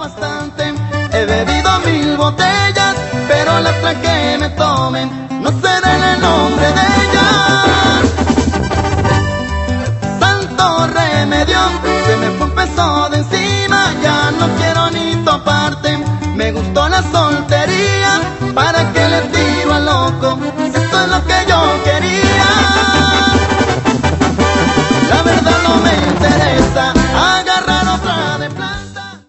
bastante. He bebido 1000 botellas, pero las que me tomen no sé el nombre de ellas. Santo remedio, se me fue un peso de encima, ya no quiero ni toparte. Me gustó la soltería, ¿para qué le tiro al loco? Esto es lo que yo quería.